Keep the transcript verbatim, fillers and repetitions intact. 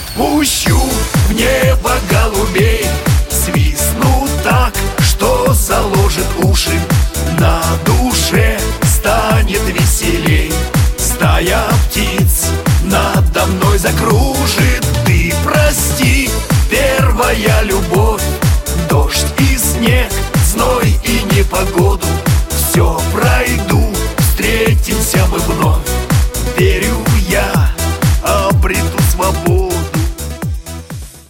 Отпущу в небо голубей, свистну так, что заложит уши. На душе станет веселей, стая птиц надо мной закружит.